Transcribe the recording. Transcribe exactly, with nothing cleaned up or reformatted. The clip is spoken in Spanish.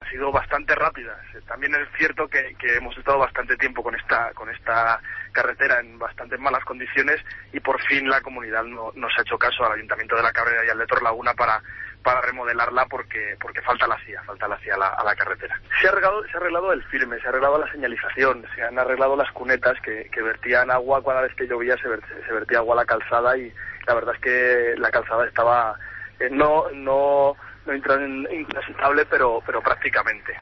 ha sido bastante rápida. También es cierto que, que hemos estado bastante tiempo con esta con esta carretera en bastante malas condiciones y por fin la comunidad no, nos ha hecho caso al Ayuntamiento de La Cabrera y al de Torlaguna para para remodelarla porque porque falta la C I A, falta la C I A a la, a la carretera. Se ha arreglado, se ha arreglado el firme, se ha arreglado la señalización, se han arreglado las cunetas que, que vertían agua cada vez que llovía, se, ver, se vertía agua a la calzada y la verdad es que la calzada estaba eh, no no no intransitable pero pero prácticamente.